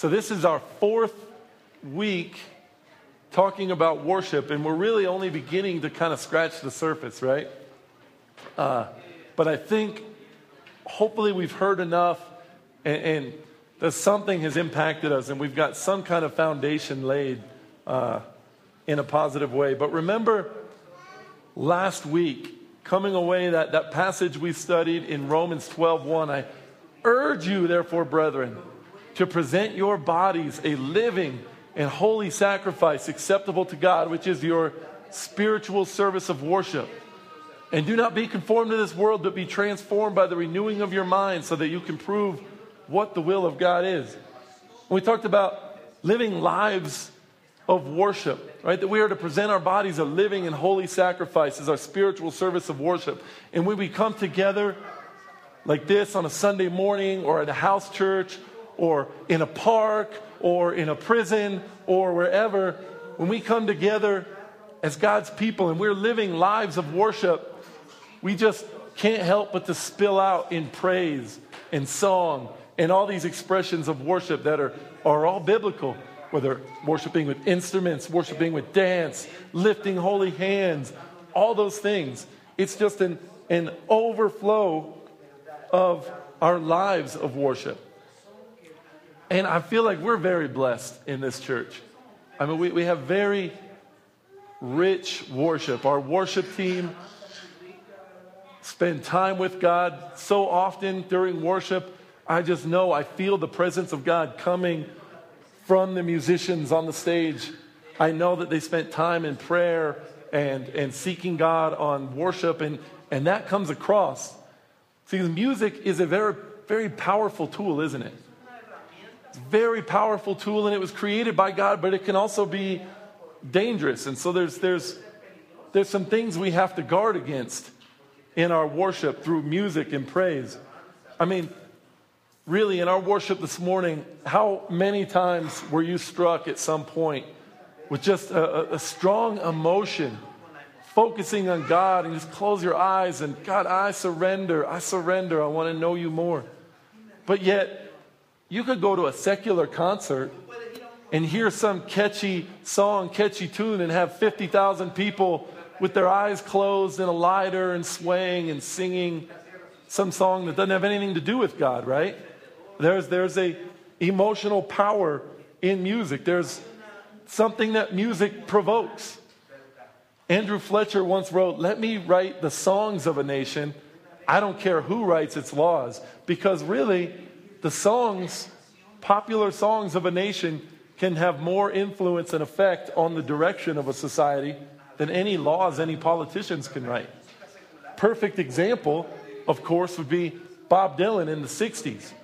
So this is our fourth week talking about worship, and we're really only beginning to kind of scratch the surface, right? But I think hopefully we've heard enough and that something has impacted us and we've got some kind of foundation laid in a positive way. But remember last week, coming away, that passage we studied in Romans 12:1, I urge you, therefore, brethren, to present your bodies a living and holy sacrifice acceptable to God, which is your spiritual service of worship. And do not be conformed to this world, but be transformed by the renewing of your mind so that you can prove what the will of God is. We talked about living lives of worship, right? That we are to present our bodies a living and holy sacrifice as our spiritual service of worship. And when we come together like this on a Sunday morning or at a house church or in a park or in a prison or wherever, when we come together as God's people and we're living lives of worship, we just can't help but to spill out in praise and song and all these expressions of worship that are all biblical, whether worshiping with instruments, worshiping with dance, lifting holy hands, all those things. It's just an overflow of our lives of worship. And I feel like we're very blessed in this church. I mean, we have very rich worship. Our worship team spend time with God so often during worship. I just know, I feel the presence of God coming from the musicians on the stage. I know that they spent time in prayer and seeking God on worship, and that comes across. See, music is a very, very powerful tool, isn't it? It's a very powerful tool, and it was created by God, but it can also be dangerous. And so there's some things we have to guard against in our worship through music and praise. I mean, really, in our worship this morning, how many times were you struck at some point with just a strong emotion, focusing on God, and just close your eyes and, God, I surrender, I want to know you more. But yet, you could go to a secular concert and hear some catchy song, catchy tune, and have 50,000 people with their eyes closed and a lighter and swaying and singing some song that doesn't have anything to do with God, right? There's a emotional power in music. There's something that music provokes. Andrew Fletcher once wrote, "Let me write the songs of a nation. I don't care who writes its laws." Because really, the songs, popular songs of a nation, can have more influence and effect on the direction of a society than any laws any politicians can write. Perfect example, of course, would be Bob Dylan in the 60s.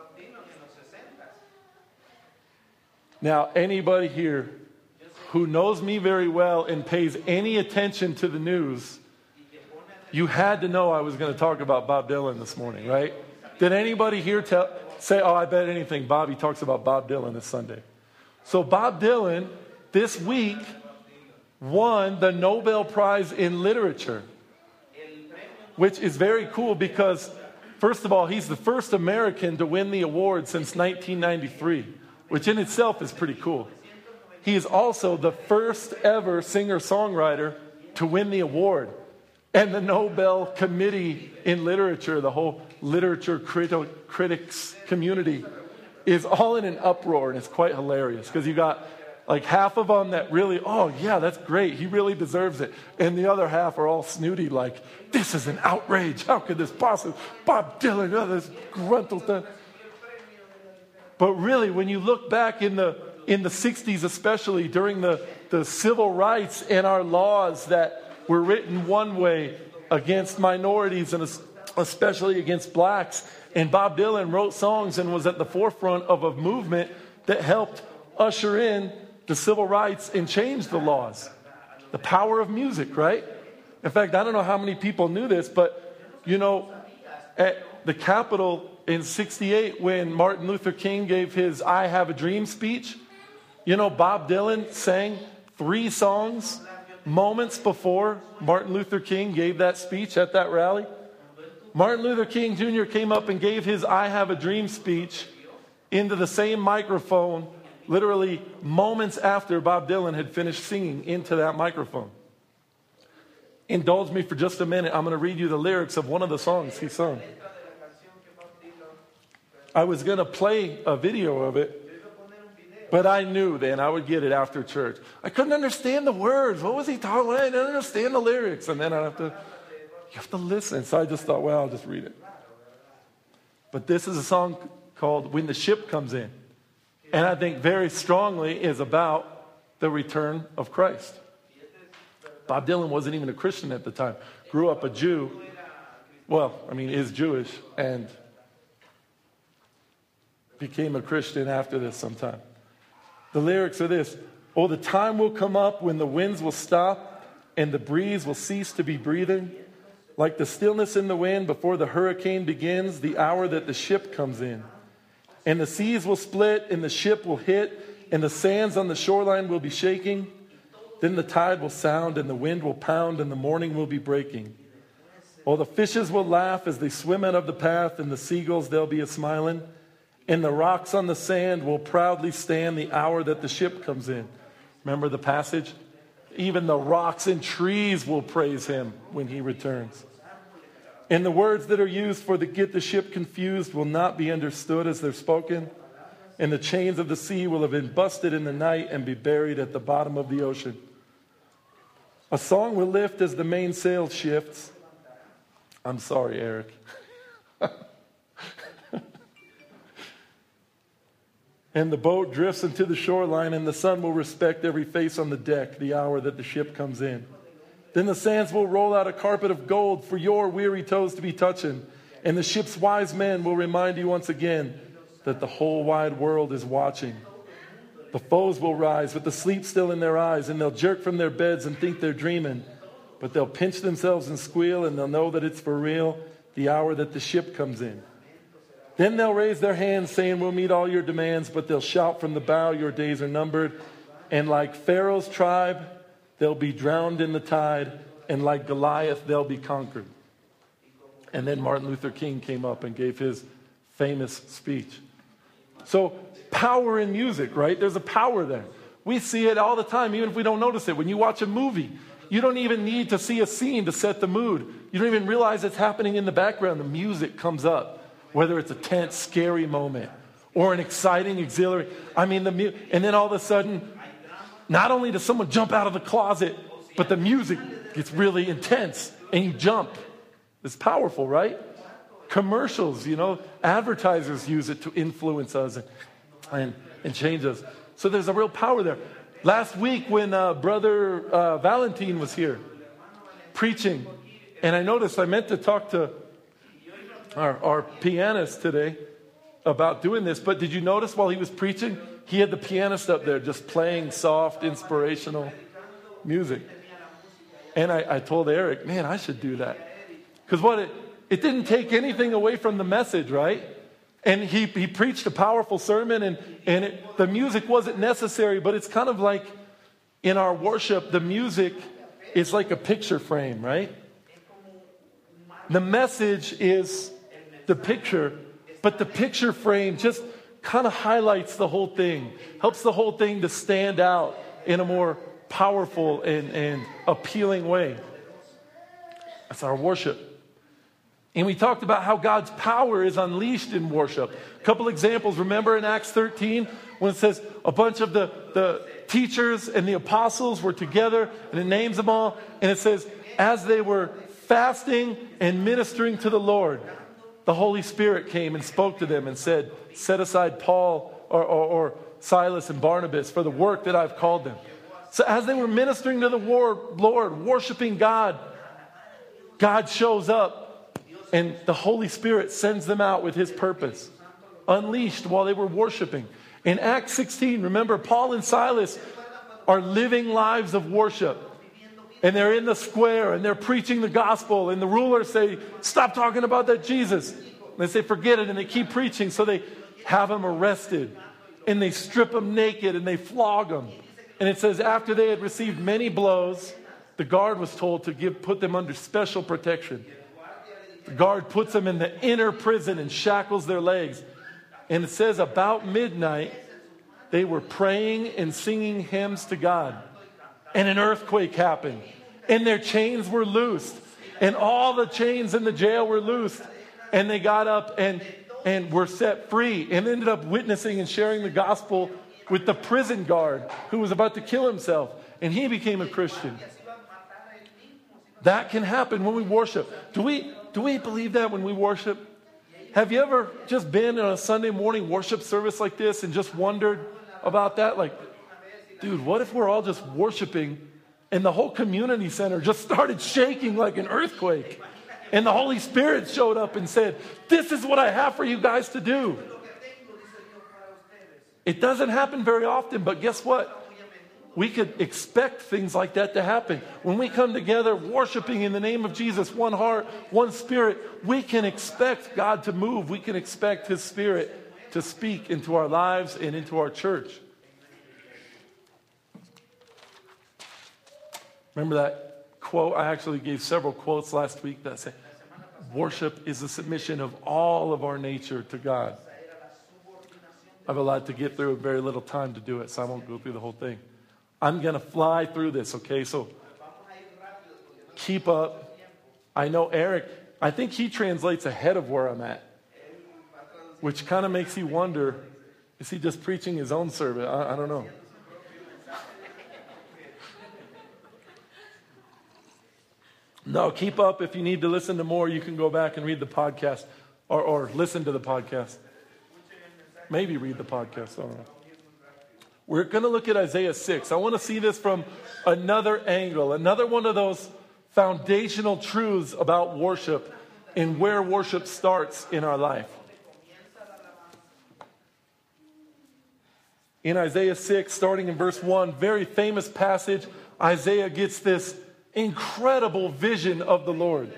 Now, anybody here who knows me very well and pays any attention to the news, you had to know I was going to talk about Bob Dylan this morning, right? Did anybody here say, "Oh, I bet anything Bobby talks about Bob Dylan this Sunday"? So Bob Dylan, this week, won the Nobel Prize in Literature, which is very cool because, first of all, he's the first American to win the award since 1993, which in itself is pretty cool. He is also the first ever singer-songwriter to win the award. And the Nobel Committee in Literature, the whole literature critics community, is all in an uproar, and it's quite hilarious because you got like half of them that really, "Oh yeah, that's great, he really deserves it," and the other half are all snooty like, "This is an outrage, how could this possibly, Bob Dylan, oh, this gruntled thing." But really, when you look back in the 60s, especially during the civil rights and our laws that were written one way against minorities and especially against blacks, and Bob Dylan wrote songs and was at the forefront of a movement that helped usher in the civil rights and change the laws. The power of music, right? In fact, I don't know how many people knew this, but, you know, at the Capitol in 68, when Martin Luther King gave his "I Have a Dream" speech, you know, Bob Dylan sang 3 songs moments before Martin Luther King gave that speech at that rally. Martin Luther King Jr. came up and gave his "I Have a Dream" speech into the same microphone, literally moments after Bob Dylan had finished singing into that microphone. Indulge me for just a minute. I'm going to read you the lyrics of one of the songs he sung. I was going to play a video of it, but I knew then I would get it after church. I couldn't understand the words. What was he talking about? I didn't understand the lyrics. And then you have to listen. So I just thought, well, I'll just read it. But this is a song called When the Ship Comes In. And I think very strongly is about the return of Christ. Bob Dylan wasn't even a Christian at the time. Grew up a Jew. Well, is Jewish. And became a Christian after this sometime. The lyrics are this. Oh, the time will come up when the winds will stop and the breeze will cease to be breathing. Like the stillness in the wind before the hurricane begins, the hour that the ship comes in. And the seas will split and the ship will hit and the sands on the shoreline will be shaking. Then the tide will sound and the wind will pound and the morning will be breaking. Oh, the fishes will laugh as they swim out of the path and the seagulls, they'll be a-smiling. And the rocks on the sand will proudly stand the hour that the ship comes in. Remember the passage? Even the rocks and trees will praise him when he returns. And the words that are used for get the ship confused will not be understood as they're spoken. And the chains of the sea will have been busted in the night and be buried at the bottom of the ocean. A song will lift as the mainsail shifts. I'm sorry, Eric. And the boat drifts into the shoreline, and the sun will respect every face on the deck the hour that the ship comes in. Then the sands will roll out a carpet of gold for your weary toes to be touching, and the ship's wise men will remind you once again that the whole wide world is watching. The foes will rise with the sleep still in their eyes, and they'll jerk from their beds and think they're dreaming, but they'll pinch themselves and squeal, and they'll know that it's for real the hour that the ship comes in. Then they'll raise their hands saying, we'll meet all your demands, but they'll shout from the bow, your days are numbered. And like Pharaoh's tribe, they'll be drowned in the tide. And like Goliath, they'll be conquered. And then Martin Luther King came up and gave his famous speech. So power in music, right? There's a power there. We see it all the time, even if we don't notice it. When you watch a movie, you don't even need to see a scene to set the mood. You don't even realize it's happening in the background. The music comes up. Whether it's a tense, scary moment or an exciting, exhilarating. And then all of a sudden, not only does someone jump out of the closet, but the music gets really intense and you jump. It's powerful, right? Commercials, advertisers use it to influence us and change us. So there's a real power there. Last week when Brother Valentine was here preaching, and I noticed I meant to talk to our pianist today about doing this, but did you notice while he was preaching, he had the pianist up there just playing soft, inspirational music. And I told Eric, man, I should do that. Because it didn't take anything away from the message, right? And he preached a powerful sermon, and the music wasn't necessary, but it's kind of like in our worship, the music is like a picture frame, right? The message is the picture, but the picture frame just kind of highlights the whole thing, helps the whole thing to stand out in a more powerful and appealing way. That's our worship. And we talked about how God's power is unleashed in worship. A couple examples. Remember in Acts 13 when it says a bunch of the teachers and the apostles were together, and it names them all, and it says as they were fasting and ministering to the Lord, the Holy Spirit came and spoke to them and said, set aside Paul or Silas and Barnabas for the work that I've called them. So as they were ministering to the Lord, worshiping God, God shows up and the Holy Spirit sends them out with his purpose, unleashed while they were worshiping. In Acts 16, remember Paul and Silas are living lives of worship. And they're in the square and they're preaching the gospel. And the rulers say, stop talking about that Jesus. And they say, forget it. And they keep preaching. So they have him arrested. And they strip him naked and they flog him. And it says after they had received many blows, the guard was told to put them under special protection. The guard puts them in the inner prison and shackles their legs. And it says about midnight, they were praying and singing hymns to God. And an earthquake happened. And their chains were loosed. And all the chains in the jail were loosed. And they got up and were set free. And ended up witnessing and sharing the gospel with the prison guard who was about to kill himself. And he became a Christian. That can happen when we worship. Do we believe that when we worship? Have you ever just been in a Sunday morning worship service like this and just wondered about that? Like, dude, what if we're all just worshiping and the whole community center just started shaking like an earthquake? And the Holy Spirit showed up and said, this is what I have for you guys to do. It doesn't happen very often, but guess what? We could expect things like that to happen. When we come together worshiping in the name of Jesus, one heart, one spirit, we can expect God to move. We can expect His Spirit to speak into our lives and into our church. Remember that quote? I actually gave several quotes last week that say, worship is the submission of all of our nature to God. I have a lot to get through, very little time to do it, so I won't go through the whole thing. I'm going to fly through this, okay? So keep up. I know Eric, I think he translates ahead of where I'm at, which kind of makes you wonder, is he just preaching his own sermon? I don't know. No, keep up. If you need to listen to more, you can go back and read the podcast or listen to the podcast. Maybe read the podcast. I don't know. We're going to look at Isaiah 6. I want to see this from another angle, another one of those foundational truths about worship and where worship starts in our life. In Isaiah 6, starting in verse 1, very famous passage, Isaiah gets this incredible vision of the Lord.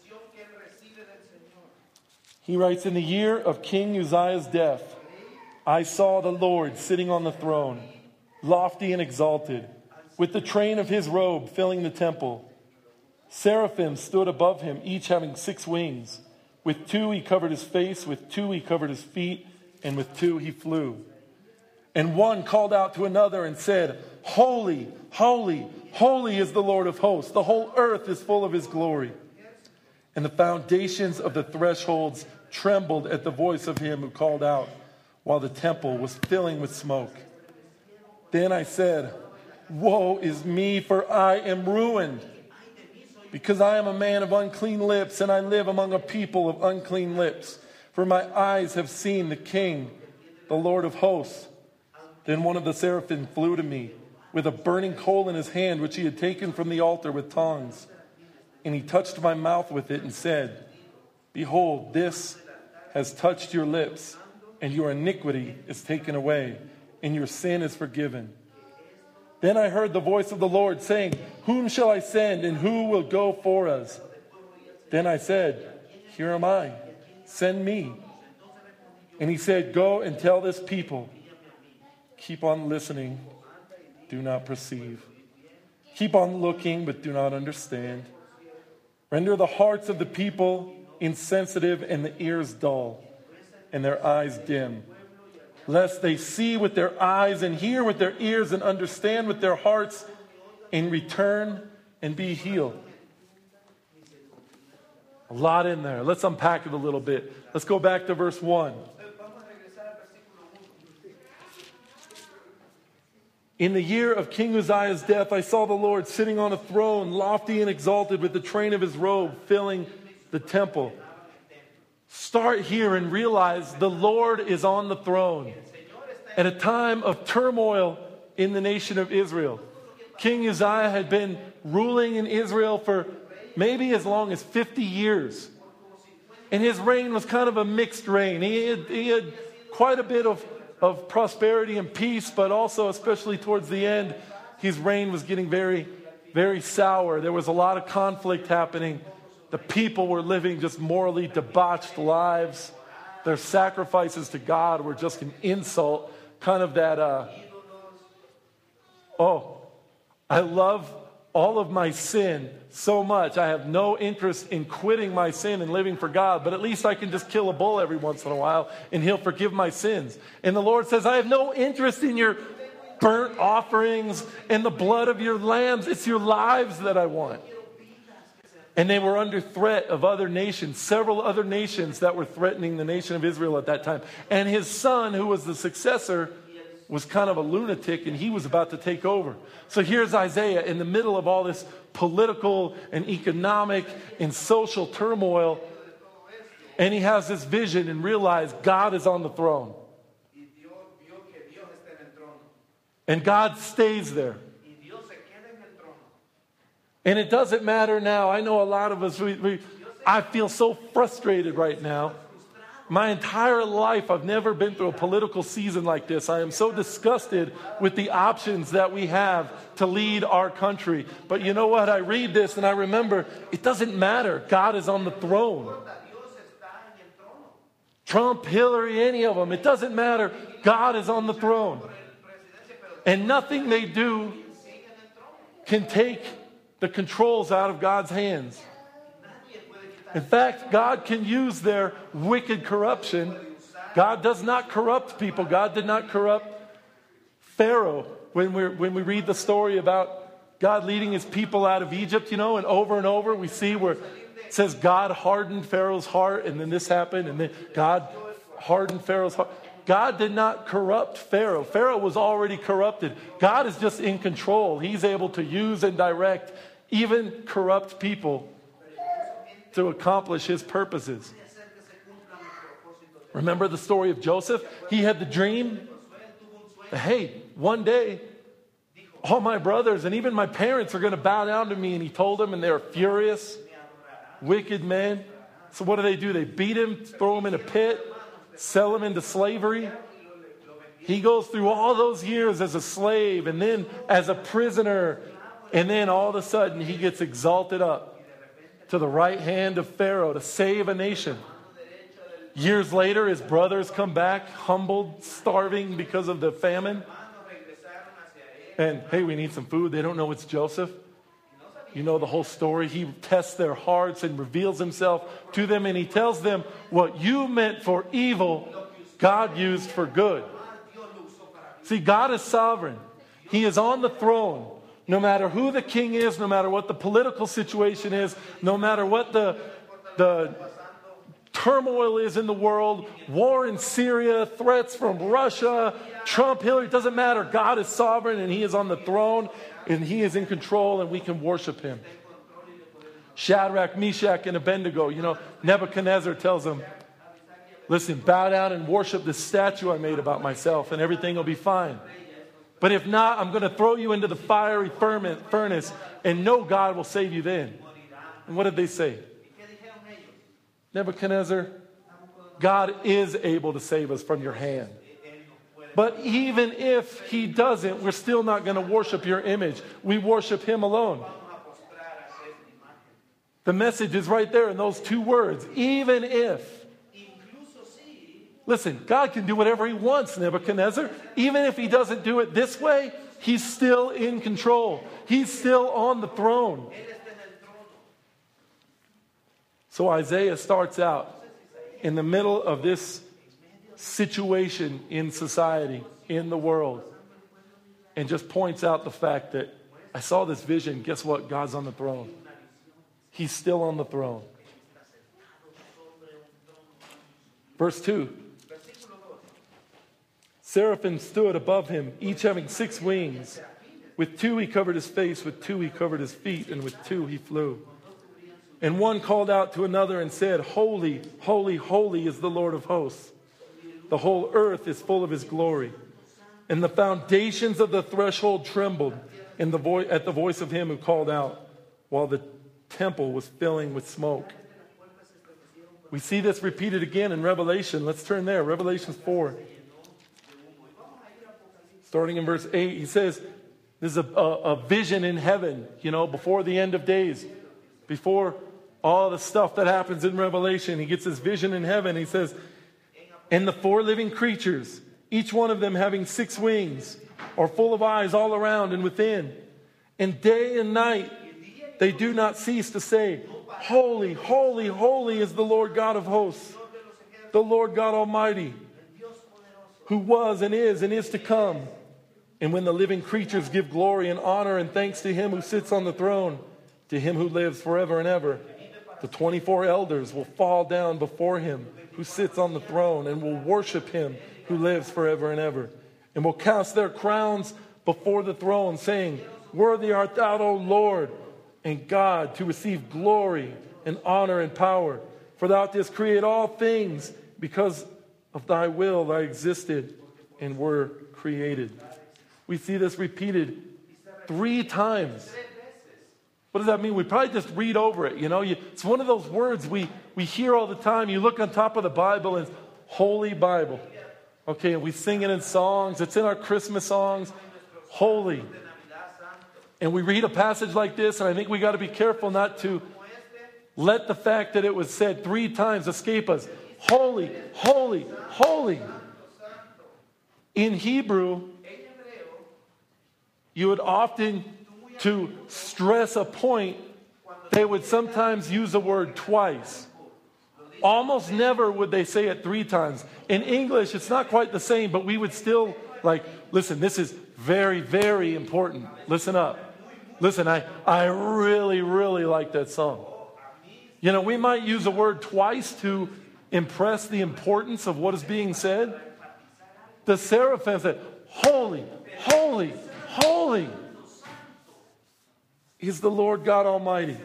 He writes, in the year of King Uzziah's death, I saw the Lord sitting on the throne, lofty and exalted, with the train of his robe filling the temple. Seraphim stood above him, each having 6 wings. With 2 he covered his face, with 2 he covered his feet, and with 2 he flew. And one called out to another and said, Holy, holy, holy is the Lord of hosts. The whole earth is full of his glory. And the foundations of the thresholds trembled at the voice of him who called out, while the temple was filling with smoke. Then I said, woe is me, for I am ruined, because I am a man of unclean lips, and I live among a people of unclean lips. For my eyes have seen the King, the Lord of hosts. Then one of the seraphim flew to me, with a burning coal in his hand, which he had taken from the altar with tongs. And he touched my mouth with it and said, behold, this has touched your lips, and your iniquity is taken away, and your sin is forgiven. Then I heard the voice of the Lord saying, whom shall I send, and who will go for us? Then I said, here am I, send me. And he said, go and tell this people, keep on listening, do not perceive. Keep on looking, but do not understand. Render the hearts of the people insensitive and the ears dull, and their eyes dim, lest they see with their eyes and hear with their ears and understand with their hearts and return and be healed. A lot in there. Let's unpack it a little bit. Let's go back to verse 1. In the year of King Uzziah's death, I saw the Lord sitting on a throne, lofty and exalted, with the train of his robe filling the temple. Start here and realize the Lord is on the throne at a time of turmoil in the nation of Israel. King Uzziah had been ruling in Israel for maybe as long as 50 years. And his reign was kind of a mixed reign. He had quite a bit of prosperity and peace, but also, especially towards the end, his reign was getting very, very sour. There was a lot of conflict happening. The people were living just morally debauched lives. Their sacrifices to God were just an insult. Kind of that, I love all of my sin so much. I have no interest in quitting my sin and living for God, but at least I can just kill a bull every once in a while and he'll forgive my sins. And the Lord says, I have no interest in your burnt offerings and the blood of your lambs. It's your lives that I want. And they were under threat of other nations, several other nations that were threatening the nation of Israel at that time. And his son, who was the successor, was kind of a lunatic, and he was about to take over. So here's Isaiah in the middle of all this political and economic and social turmoil, and he has this vision and realizes God is on the throne. And God stays there. And it doesn't matter now. I know a lot of us, I feel so frustrated right now. My entire life, I've never been through a political season like this. I am so disgusted with the options that we have to lead our country. But you know what? I read this and I remember, it doesn't matter. God is on the throne. Trump, Hillary, any of them, it doesn't matter. God is on the throne. And nothing they do can take the controls out of God's hands. In fact, God can use their wicked corruption. God does not corrupt people. God did not corrupt Pharaoh. When we read the story about God leading his people out of Egypt, and over we see where it says God hardened Pharaoh's heart, and then this happened, and then God hardened Pharaoh's heart. God did not corrupt Pharaoh. Pharaoh was already corrupted. God is just in control. He's able to use and direct even corrupt people to accomplish his purposes. Remember the story of Joseph? He had the dream. Hey, one day, all my brothers and even my parents are going to bow down to me. And he told them, and they were furious, wicked men. So what do? They beat him, throw him in a pit, sell him into slavery. He goes through all those years as a slave and then as a prisoner. And then all of a sudden, he gets exalted up to the right hand of Pharaoh to save a nation. Years later, his brothers come back, humbled, starving because of the famine. And, hey, we need some food. They don't know it's Joseph. You know the whole story. He tests their hearts and reveals himself to them. And he tells them, what you meant for evil, God used for good. See, God is sovereign. He is on the throne. No matter who the king is, no matter what the political situation is, no matter what the turmoil is in the world, war in Syria, threats from Russia, Trump, Hillary, it doesn't matter. God is sovereign and he is on the throne and he is in control and we can worship him. Shadrach, Meshach, and Abednego, Nebuchadnezzar tells them, listen, bow down and worship this statue I made about myself and everything will be fine. But if not, I'm going to throw you into the fiery furnace, and no God will save you then. And what did they say? Nebuchadnezzar, God is able to save us from your hand. But even if he doesn't, we're still not going to worship your image. We worship him alone. The message is right there in those two words. Even if. Listen, God can do whatever he wants, Nebuchadnezzar. Even if he doesn't do it this way, he's still in control. He's still on the throne. So Isaiah starts out in the middle of this situation in society, in the world, and just points out the fact that I saw this vision. Guess what? God's on the throne. He's still on the throne. Verse 2. Seraphim stood above him, each having 6 wings. With 2 he covered his face, with 2 he covered his feet, and with 2 he flew. And one called out to another and said, Holy, holy, holy is the Lord of hosts. The whole earth is full of his glory. And the foundations of the threshold trembled at the voice of him who called out, while the temple was filling with smoke. We see this repeated again in Revelation. Let's turn there, Revelation 4. Starting in verse 8, he says, there's a vision in heaven, before the end of days. Before all the stuff that happens in Revelation, he gets this vision in heaven. He says, and the 4 living creatures, each one of them having 6 wings, are full of eyes all around and within. And day and night they do not cease to say, Holy, holy, holy is the Lord God of hosts, the Lord God Almighty, who was and is to come. And when the living creatures give glory and honor and thanks to him who sits on the throne, to him who lives forever and ever, the 24 elders will fall down before him who sits on the throne and will worship him who lives forever and ever, and will cast their crowns before the throne, saying, Worthy art thou, O Lord, and God, to receive glory and honor and power. For thou didst create all things, because of thy will they existed and were created. We see this repeated 3 times. What does that mean? We probably just read over it. It's one of those words we hear all the time. You look on top of the Bible and it's Holy Bible. Okay, and we sing it in songs. It's in our Christmas songs. Holy. And we read a passage like this, and I think we got to be careful not to let the fact that it was said 3 times escape us. Holy, holy, holy. In Hebrew, you would often, to stress a point, they would sometimes use the word twice. Almost never would they say it 3 times. In English, it's not quite the same, but we would still listen, this is very, very important. Listen up. Listen, I really, really like that song. We might use a word twice to impress the importance of what is being said. The seraphim said, Holy, holy, holy is the Lord God Almighty.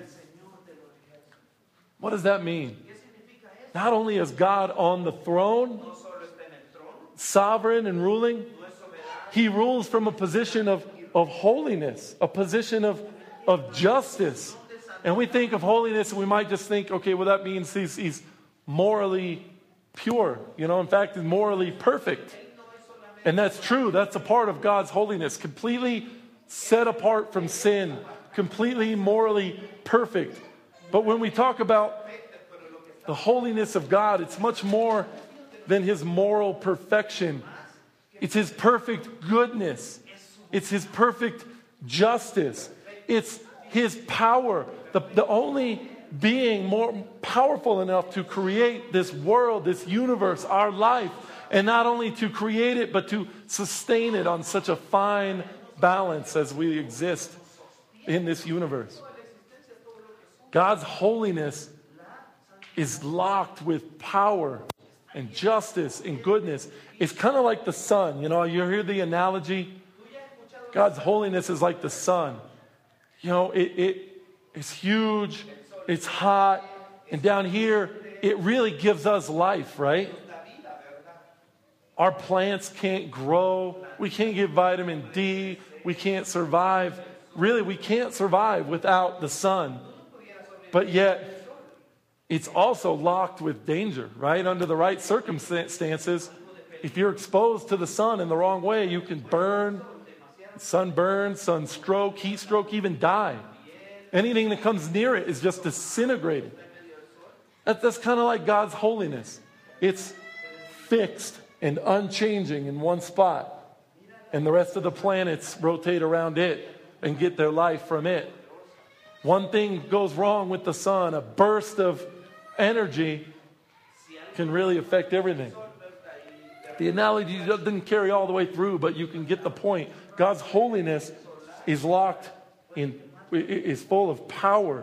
What does that mean? Not only is God on the throne, sovereign and ruling, he rules from a position of holiness, a position of justice. And we think of holiness and we might just think, okay, well that means he's morally pure. In fact, he's morally perfect. And that's true. That's a part of God's holiness. Completely set apart from sin. Completely morally perfect. But when we talk about the holiness of God, it's much more than his moral perfection. It's his perfect goodness. It's his perfect justice. It's his power. The only being more powerful enough to create this world, this universe, our life, and not only to create it, but to sustain it on such a fine balance as we exist in this universe. God's holiness is locked with power and justice and goodness. It's kind of like the sun. You hear the analogy? God's holiness is like the sun. It's huge, it's hot, and down here, it really gives us life, right? Our plants can't grow. We can't get vitamin D. We can't survive. Really, we can't survive without the sun. But yet, it's also locked with danger, right? Under the right circumstances, if you're exposed to the sun in the wrong way, you can burn, sunburn, sunstroke, heat stroke, even die. Anything that comes near it is just disintegrated. That's kind of like God's holiness. It's fixed and unchanging in one spot, and the rest of the planets rotate around it and get their life from it. One thing goes wrong with the sun, a burst of energy can really affect everything. The analogy doesn't carry all the way through, but you can get the point. God's holiness is locked in, is full of power.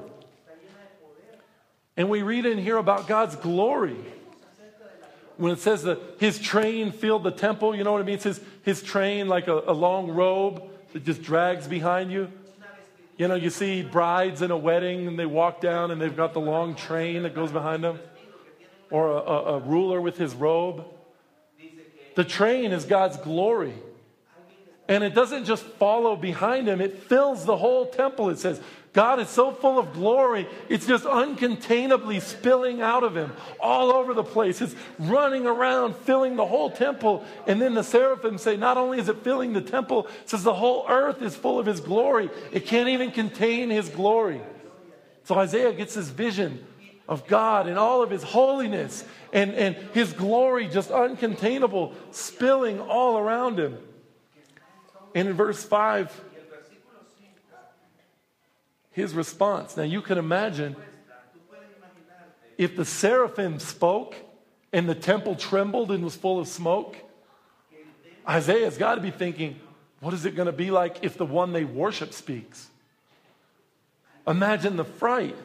And we read in here about God's glory. When it says that his train filled the temple, you know what it means? His train, like a long robe that just drags behind you. You see brides in a wedding and they walk down and they've got the long train that goes behind them. Or a ruler with his robe. The train is God's glory. And it doesn't just follow behind him, it fills the whole temple, it says. God is so full of glory, it's just uncontainably spilling out of him all over the place. It's running around, filling the whole temple. And then the seraphim say, not only is it filling the temple, it says the whole earth is full of his glory. It can't even contain his glory. So Isaiah gets this vision of God in all of his holiness and his glory just uncontainable, spilling all around him. And in verse 5, his response. Now you can imagine if the seraphim spoke and the temple trembled and was full of smoke, Isaiah's got to be thinking, what is it going to be like if the one they worship speaks? Imagine the fright.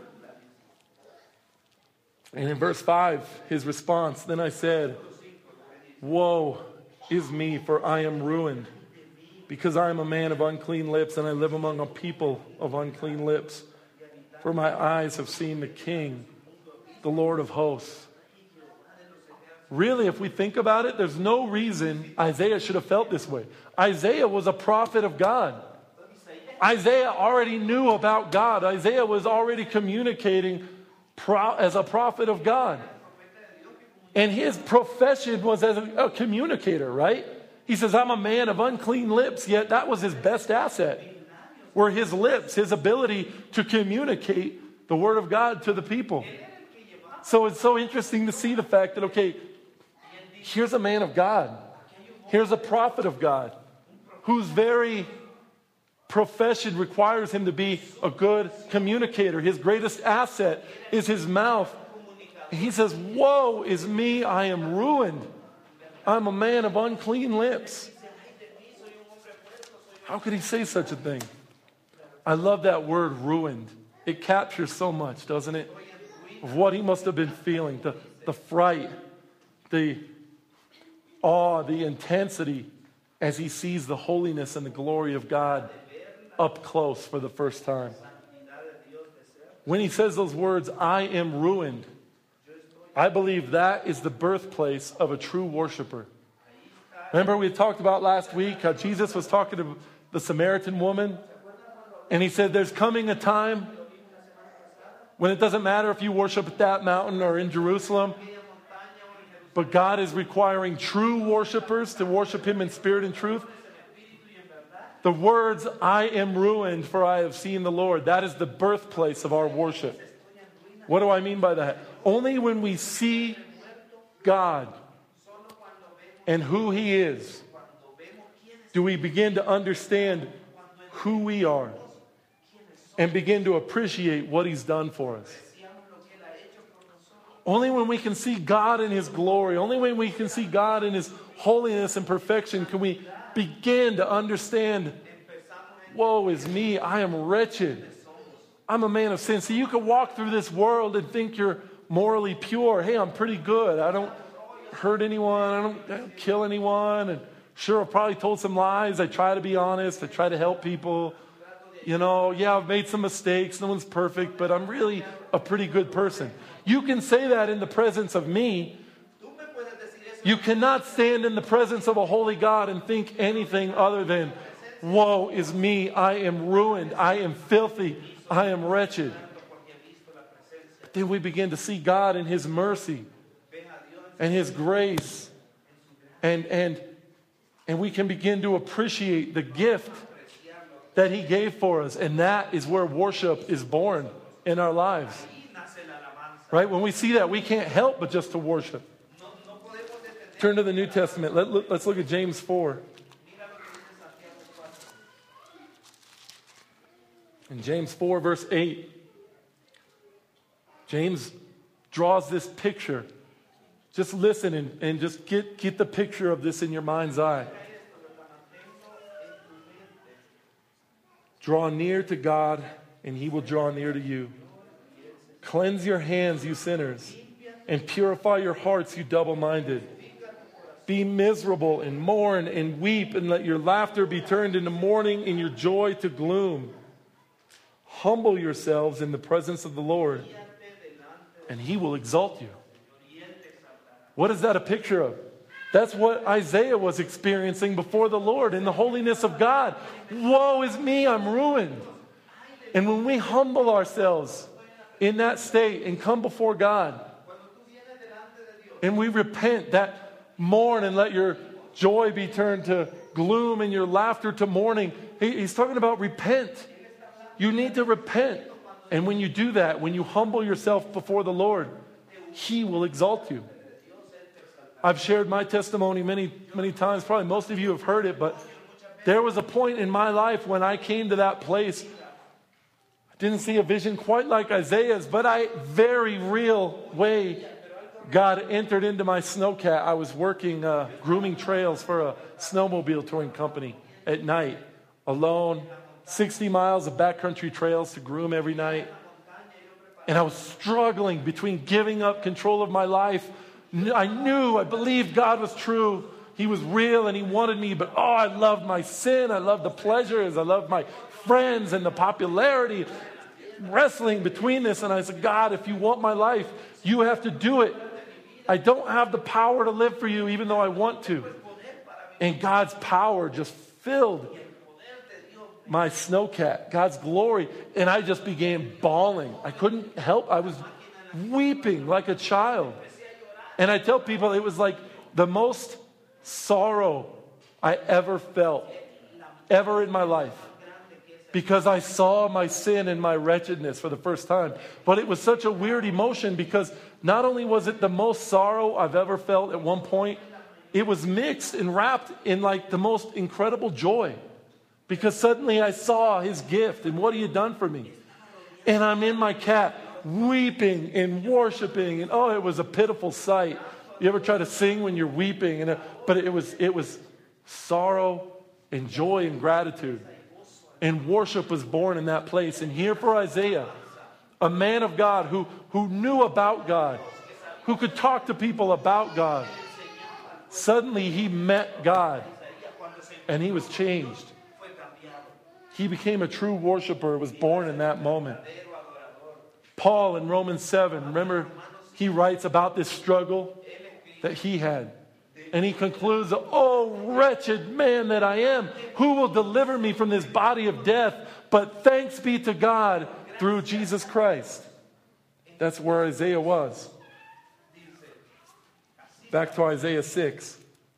And in verse 5, his response, then I said, woe is me, for I am ruined, because I am a man of unclean lips, and I live among a people of unclean lips. For my eyes have seen the King, the Lord of hosts. Really, if we think about it, there's no reason Isaiah should have felt this way. Isaiah was a prophet of God. Isaiah already knew about God. Isaiah was already communicating as a prophet of God. And his profession was as a communicator, right? He says, I'm a man of unclean lips, yet that was his best asset. Were his lips, his ability to communicate the word of God to the people. So it's so interesting to see the fact that, okay, here's a man of God. Here's a prophet of God whose very profession requires him to be a good communicator. His greatest asset is his mouth. He says, woe is me, I am ruined. I'm a man of unclean lips. How could he say such a thing? I love that word, ruined. It captures so much, doesn't it? Of what he must have been feeling, the fright, the awe, the intensity as he sees the holiness and the glory of God up close for the first time. When he says those words, I am ruined, I believe that is the birthplace of a true worshiper. Remember we talked about last week how Jesus was talking to the Samaritan woman, and he said there's coming a time when it doesn't matter if you worship at that mountain or in Jerusalem, but God is requiring true worshipers to worship him in spirit and truth. The words, I am ruined, for I have seen the Lord, that is the birthplace of our worship. What do I mean by that? Only when we see God and who he is do we begin to understand who we are and begin to appreciate what he's done for us. Only when we can see God in his glory, only when we can see God in his holiness and perfection can we begin to understand, woe is me, I am wretched. I'm a man of sin. See, you can walk through this world and think you're morally pure. Hey, I'm pretty good. I don't hurt anyone. I don't kill anyone. And sure, I've probably told some lies. I try to be honest. I try to help people. You know, yeah, I've made some mistakes. No one's perfect, but I'm really a pretty good person. You can say that in the presence of me. You cannot stand in the presence of a holy God and think anything other than, woe is me, I am ruined, I am filthy, I am wretched. But then we begin to see God in his mercy and his grace. And we can begin to appreciate the gift that he gave for us. And that is where worship is born in our lives. Right? When we see that, we can't help but just to worship. Turn to the New Testament. Let's look at James 4. In James 4, verse 8, James draws this picture. Just listen and just get the picture of this in your mind's eye. Draw near to God, and he will draw near to you. Cleanse your hands, you sinners, and purify your hearts, you double-minded. Be miserable and mourn and weep, and let your laughter be turned into mourning and your joy to gloom. Humble yourselves in the presence of the Lord, and he will exalt you. What is that a picture of? That's what Isaiah was experiencing before the Lord in the holiness of God. Woe is me, I'm ruined. And when we humble ourselves in that state and come before God, and we repent, that mourn and let your joy be turned to gloom and your laughter to mourning. He's talking about repent. You need to repent. And when you do that, when you humble yourself before the Lord, he will exalt you. I've shared my testimony many, many times. Probably most of you have heard it, but there was a point in my life when I came to that place. Didn't see a vision quite like Isaiah's, but very real way God entered into my snowcat. I was working grooming trails for a snowmobile touring company at night, alone, 60 miles of backcountry trails to groom every night. And I was struggling between giving up control of my life. I believed God was true. He was real and He wanted me, but I loved my sin. I loved the pleasures. I loved my friends and the popularity. Wrestling between this, and I said, God, if you want my life, you have to do it. I don't have the power to live for you, even though I want to. And God's power just filled my snowcat, God's glory, and I just began bawling. I couldn't help. I was weeping like a child. And I tell people it was like the most sorrow I ever felt, ever in my life. Because I saw my sin and my wretchedness for the first time. But it was such a weird emotion because not only was it the most sorrow I've ever felt at one point, it was mixed and wrapped in like the most incredible joy. Because suddenly I saw His gift and what He had done for me. And I'm in my cat weeping and worshiping. And it was a pitiful sight. You ever try to sing when you're weeping? But it was sorrow and joy and gratitude. And worship was born in that place. And here for Isaiah, a man of God who knew about God, who could talk to people about God, suddenly he met God and he was changed. He became a true worshiper, was born in that moment. Paul in Romans 7, remember, he writes about this struggle that he had. And he concludes, wretched man that I am, who will deliver me from this body of death? But thanks be to God through Jesus Christ. That's where Isaiah was. Back to Isaiah 6.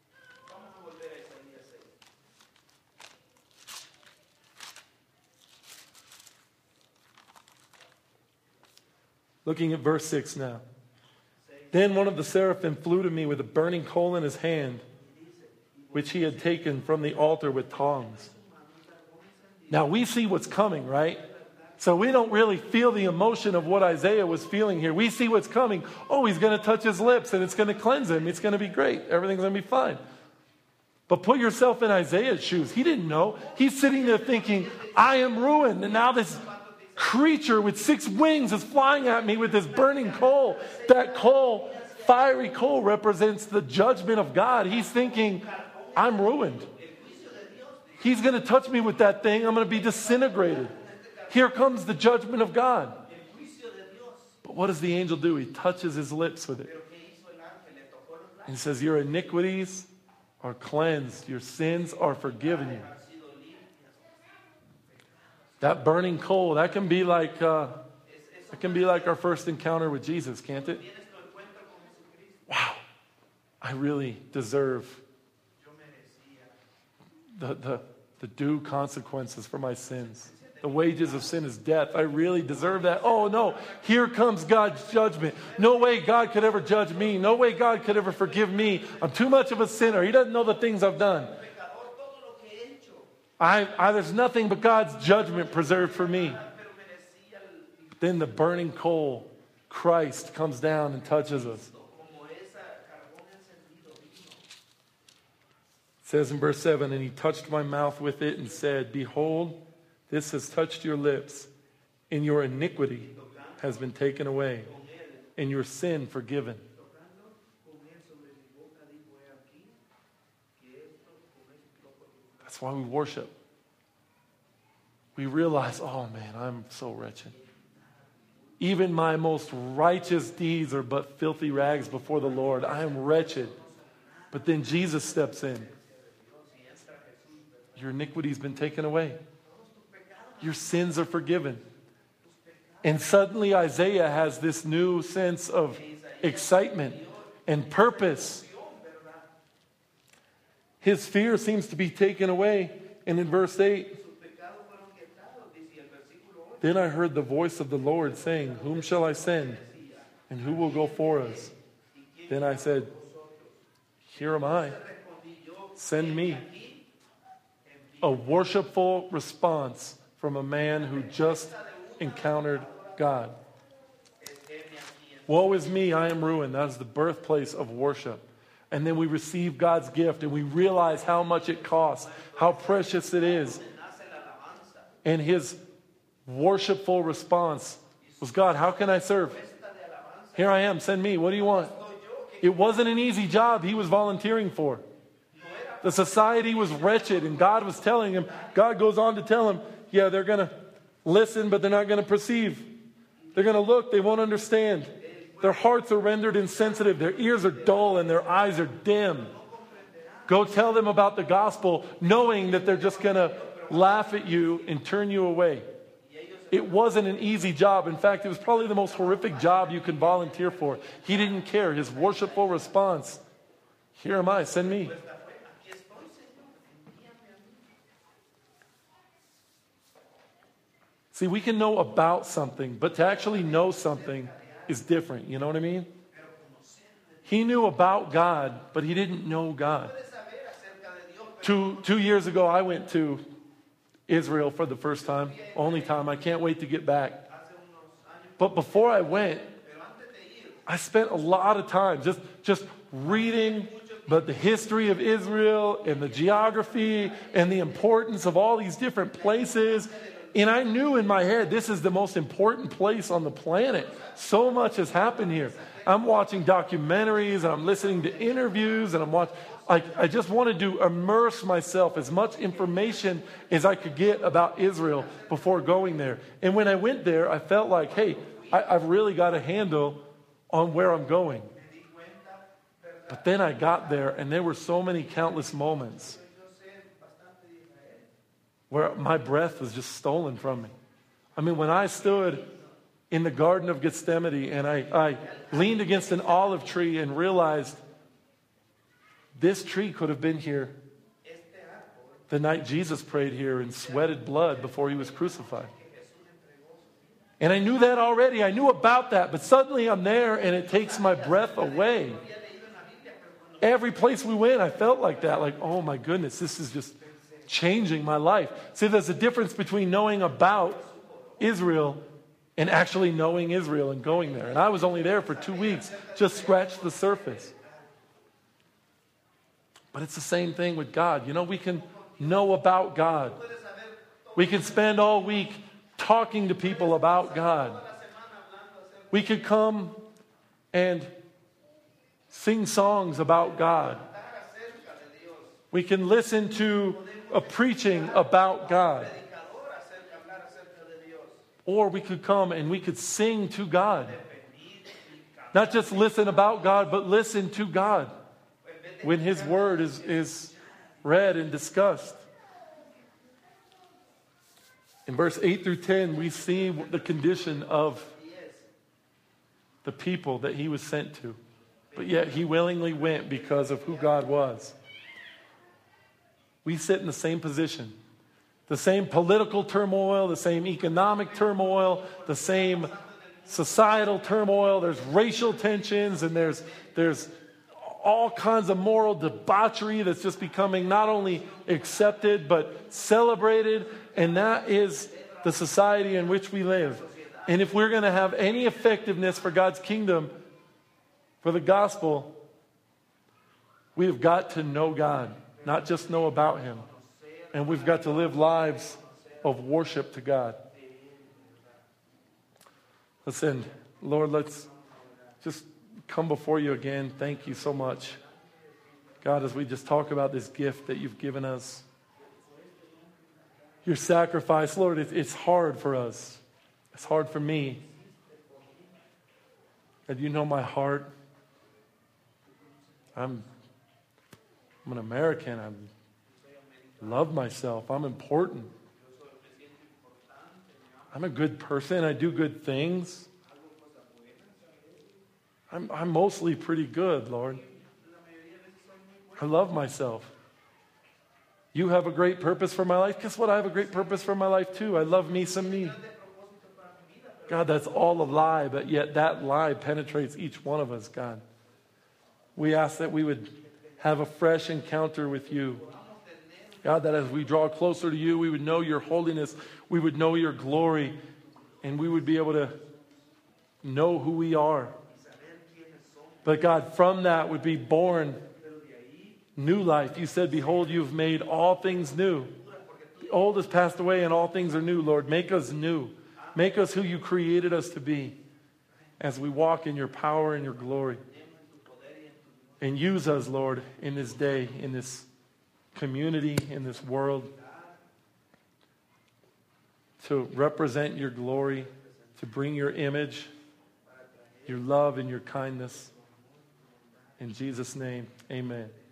Looking at verse 6 now. Then one of the seraphim flew to me with a burning coal in his hand, which he had taken from the altar with tongs. Now we see what's coming, right? So we don't really feel the emotion of what Isaiah was feeling here. We see what's coming. He's going to touch his lips and it's going to cleanse him. It's going to be great. Everything's going to be fine. But put yourself in Isaiah's shoes. He didn't know. He's sitting there thinking, I am ruined. And now this creature with 6 wings is flying at me with this burning coal. That coal, fiery coal, represents the judgment of God. He's thinking, I'm ruined. He's going to touch me with that thing. I'm going to be disintegrated. Here comes the judgment of God. But what does the angel do? He touches his lips with it. And says, your iniquities are cleansed. Your sins are forgiven you. That burning coal, that can be like our first encounter with Jesus, can't it? Wow, I really deserve the due consequences for my sins. The wages of sin is death. I really deserve that. Oh no, here comes God's judgment. No way God could ever judge me. No way God could ever forgive me. I'm too much of a sinner. He doesn't know the things I've done. There's nothing but God's judgment preserved for me. But then the burning coal, Christ, comes down and touches us. It says in verse 7, and He touched my mouth with it and said, behold, this has touched your lips, and your iniquity has been taken away, and your sin forgiven. That's why we worship. We realize, oh man, I'm so wretched. Even my most righteous deeds are but filthy rags before the Lord. I am wretched. But then Jesus steps in. Your iniquity's been taken away. Your sins are forgiven. And suddenly Isaiah has this new sense of excitement and purpose. His fear seems to be taken away. And in verse 8, then I heard the voice of the Lord saying, whom shall I send? And who will go for us? Then I said, here am I. Send me. A worshipful response from a man who just encountered God. Woe is me, I am ruined. That is the birthplace of worship. And then we receive God's gift and we realize how much it costs, how precious it is. And his worshipful response was, God, how can I serve? Here I am, send me. What do you want? It wasn't an easy job he was volunteering for. The society was wretched and God was telling him, God goes on to tell him, yeah, they're going to listen, but they're not going to perceive. They're going to look, they won't understand. Their hearts are rendered insensitive. Their ears are dull and their eyes are dim. Go tell them about the gospel, knowing that they're just going to laugh at you and turn you away. It wasn't an easy job. In fact, it was probably the most horrific job you can volunteer for. He didn't care. His worshipful response, here am I, send me. See, we can know about something, but to actually know something is different. You know what I mean? He knew about God, but he didn't know God. Two years ago, I went to Israel for the first time, only time. I can't wait to get back. But before I went, I spent a lot of time just reading about the history of Israel and the geography and the importance of all these different places. And I knew in my head, this is the most important place on the planet. So much has happened here. I'm watching documentaries and I'm listening to interviews and I just wanted to immerse myself as much information as I could get about Israel before going there. And when I went there, I felt like, hey, I've really got a handle on where I'm going. But then I got there and there were so many countless moments where my breath was just stolen from me. I mean, when I stood in the Garden of Gethsemane and I leaned against an olive tree and realized this tree could have been here the night Jesus prayed here and sweated blood before he was crucified. And I knew that already. I knew about that. But suddenly I'm there and it takes my breath away. Every place we went, I felt like that. Like, oh my goodness, this is just changing my life. See, there's a difference between knowing about Israel and actually knowing Israel and going there. And I was only there for 2 weeks, just scratched the surface. But it's the same thing with God. You know, we can know about God. We can spend all week talking to people about God. We could come and sing songs about God. We can listen to a preaching about God. Or we could come and we could sing to God. Not just listen about God, but listen to God when his word is read and discussed. In verse 8 through 10, we see the condition of the people that he was sent to. But yet he willingly went because of who God was. We sit in the same position. The same political turmoil, the same economic turmoil, the same societal turmoil. There's racial tensions and there's all kinds of moral debauchery that's just becoming not only accepted but celebrated. And that is the society in which we live. And if we're going to have any effectiveness for God's kingdom, for the gospel, we have got to know God, not just know about him. And we've got to live lives of worship to God. Listen, Lord, let's just come before you again. Thank you so much. God, as we just talk about this gift that you've given us, your sacrifice, Lord, it's hard for us. It's hard for me. And you know my heart. I'm an American. I love myself. I'm important. I'm a good person. I do good things. I'm mostly pretty good, Lord. I love myself. You have a great purpose for my life. Guess what? I have a great purpose for my life too. I love me some me. God, that's all a lie, but yet that lie penetrates each one of us, God. We ask that we would have a fresh encounter with you. God, that as we draw closer to you, we would know your holiness, we would know your glory, and we would be able to know who we are. But God, from that would be born new life. You said, behold, you've made all things new. The old has passed away and all things are new, Lord. Make us new. Make us who you created us to be as we walk in your power and your glory. And use us, Lord, in this day, in this community, in this world, to represent your glory, to bring your image, your love and your kindness. In Jesus' name, amen.